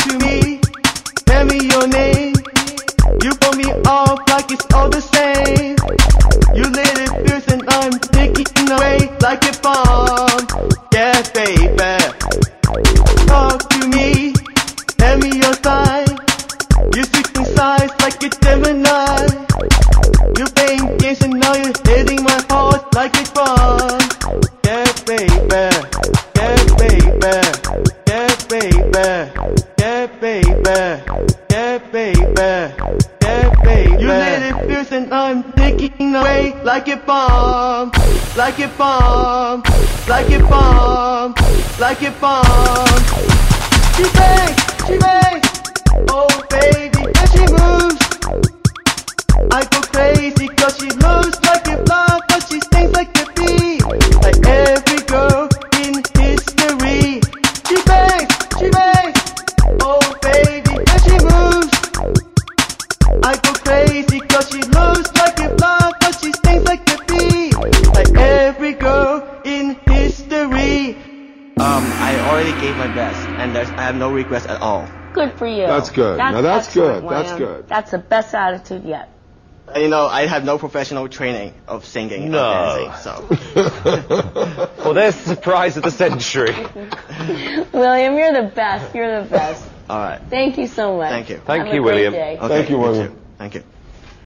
to me, tell me your name. You put me off like it's all the same. You lit it fierce and I'm taking away like a bomb. Yeah, baby. Talk to me, tell me your sign. You switching sides like a Gemini. You playing games and now you're hitting my heart like a bomb. Yeah, baby. Yeah, baby. Yeah, baby. Yeah, baby. Yeah, baby. Yeah, baby. You lit it fierce and I'm taking away like a bomb. Like a bomb. Like a bomb. Like a bomb. She bangs. She bangs. Oh baby, and she moves. I go crazy cause she moves like a blood, but she stings like a bee. Like every girl in history. She bangs, oh baby, and she moves. I go crazy cause she moves like a blood, but she stings like a bee. Like every girl in history. I already gave my best, and I have no regrets at all. Good for you. That's good. Now that's excellent, good. That's William. good. That's the best attitude yet. You know, I have no professional training of singing No. or dancing, so. Well, there's the surprise of the century. William, you're the best. You're the best. All right. Thank you so much. Thank you. Thank Have you, a great William. day. Okay, Thank you, too. William. Thank you.